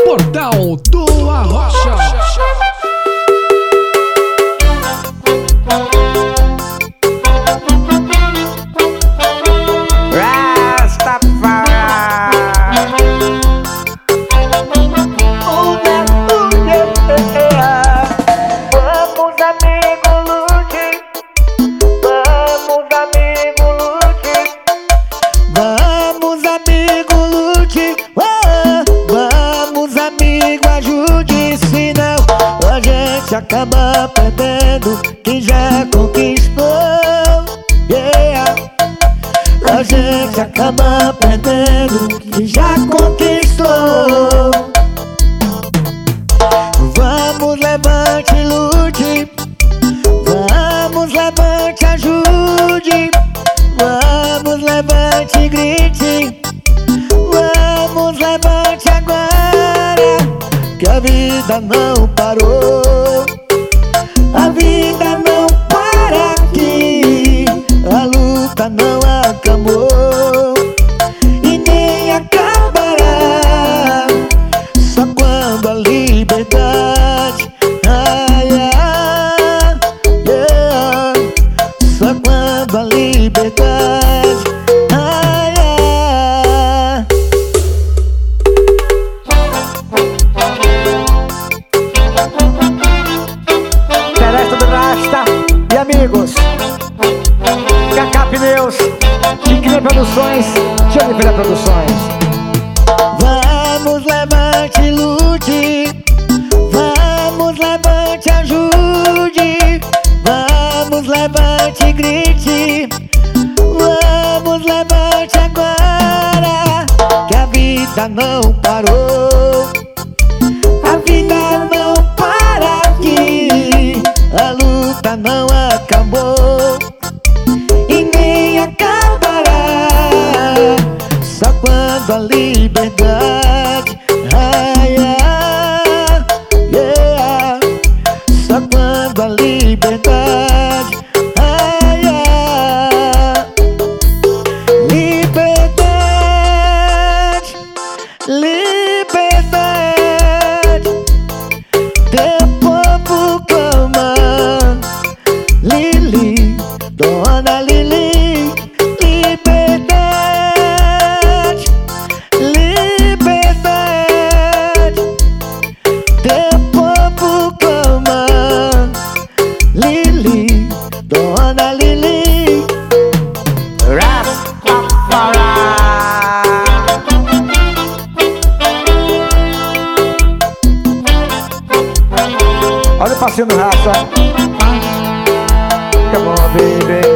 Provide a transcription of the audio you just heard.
Portal do Arrocha. Acaba perdendo quem já conquistou, yeah. A gente acaba perdendo quem já conquistou. Vamos, levante, lute. Vamos, levante, ajude. Vamos, levante, grite. Vamos, levante agora, que a vida não parou. A vida não para aqui, a luta não acabou e nem acabará. Só quando a liberdade, yeah. Só quando a liberdade, E amigos, Kaká Pneus, Tigre Produções, Jennifer Produções. Vamos, levante, lute. Vamos, levante, ajude. Vamos, levante, grite. Vamos, levante agora, que a vida não parou. A vida não para aqui, a luta não acabou e nem acabará. Só quando a liberdade, yeah. Só quando a liberdade, liberdade, liberdade. Teu povo clama, Lili, Dona Lili. Liberdade, liberdade. Teu povo clama, Lili, Dona Lili. Rastafari. Olha o passinho do Raça. Come on, baby.